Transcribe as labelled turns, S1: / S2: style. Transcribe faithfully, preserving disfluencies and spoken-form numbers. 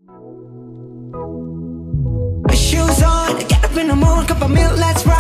S1: Shoes on, get up in the morning, cup of milk, let's run.